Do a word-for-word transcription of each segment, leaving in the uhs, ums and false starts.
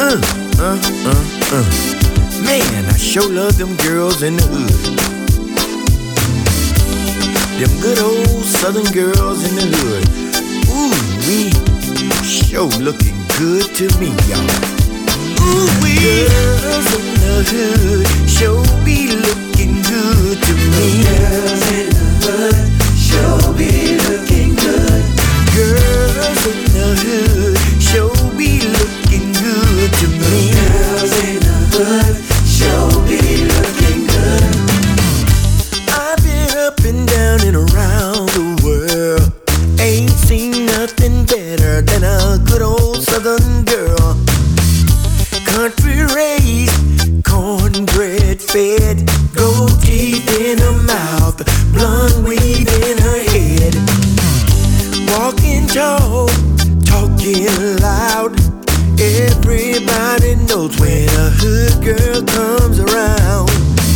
Uh, uh, uh, uh. Man, I sure love them girls in the hood. Them good old southern girls in the hood. Ooh, we sure looking good to me, y'all. Ooh, we girls in the hood sure be looking good to me. Girls in the hood sure be looking good. Girls in the hood sure be looking good to me. Girls in the hood sure be looking good. I've been up and down and around the world. Ain't seen nothing better than a good old southern girl. Country raised, cornbread fed, gold teeth in her mouth, blonde weave in her head. Walking tall, talking loud. Everybody knows when a hood girl comes around.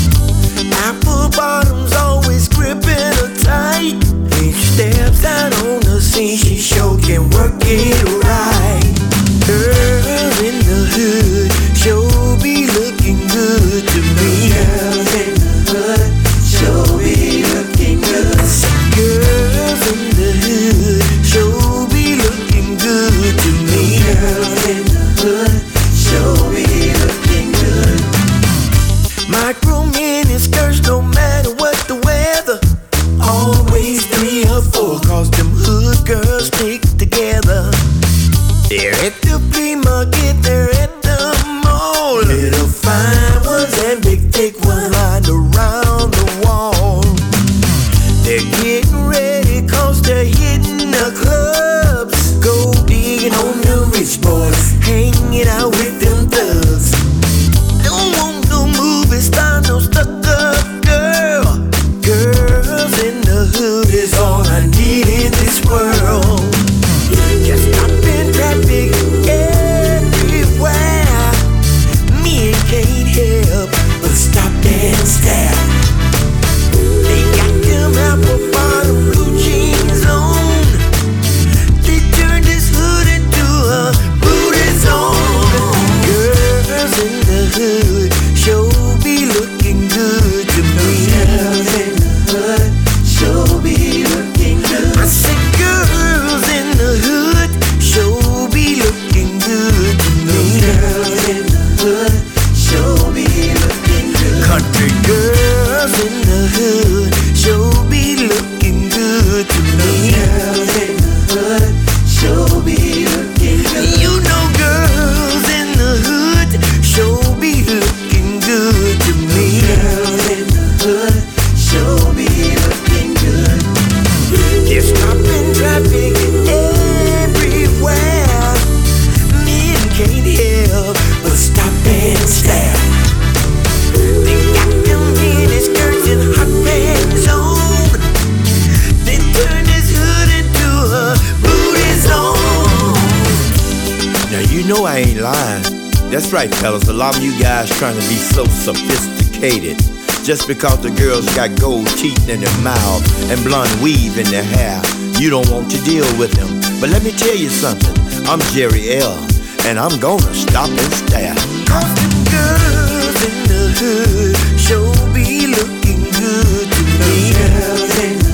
Apple bottoms always gripping her tight. When she steps out on the scene, she sure can work it right. Girls in the hood sure be looking good to me. Girls in the hood sure be looking good. Girls in the hood sure be looking good to me. Girls in the hood sure be looking good. Micro mini skirts, no matter what the weather. Always three or four, cause them hood girls stick together. They're at the flea market, they're at the mall. Little fine ones and big thick ones lined around the wall. They're getting ready cause they're hitting the clubs. Go digging on the rich boys, hanging out with them thugs. Don't want no movie star, no stuck up girl. Girls in the hood is all I need in this world. Just stop in traffic everywhere. Me and can't help but stop and stare. They got them apple bottom blue jeans on. They turned this hood into a booty zone. Girls in the hood sure be looking good to me. Girls in the hood sure be looking good. I said girls in the hood sure be looking good to me. Girls in the hood sure be looking good. Country girls in the hood sure be looking good to me. Girls in the hood sure be looking good. You know girls in the hood sure be looking good to me. Girls in the hood sure be looking good. Just stopping traffic everywhere. Men can't help but stop and stare. They got them mini skirts and hot pants on. They turn this hood into a booty zone. Now you know I ain't lying. That's right, fellas. A lot of you guys trying to be so sophisticated. Just because the girls got gold teeth in their mouth and blonde weave in their hair, you don't want to deal with them. But let me tell you something. I'm Jerry L, and I'm gonna stop and stare. Cause them girls in the hood sure be looking good to me. Girls in the